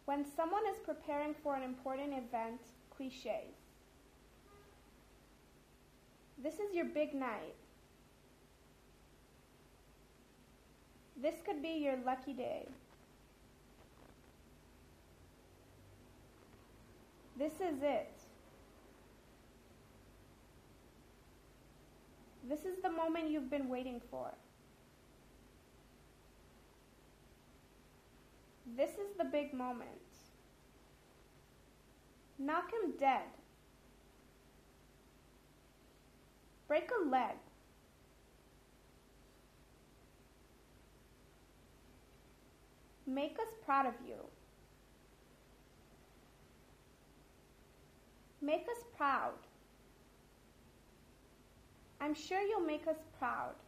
When someone is preparing for an important event, cliches. This is your big night. This could be your lucky day. This is it. This is the moment you've been waiting for. This is the big moment. Knock him dead. Break a leg. Make us proud of you. Make us proud. I'm sure you'll make us proud.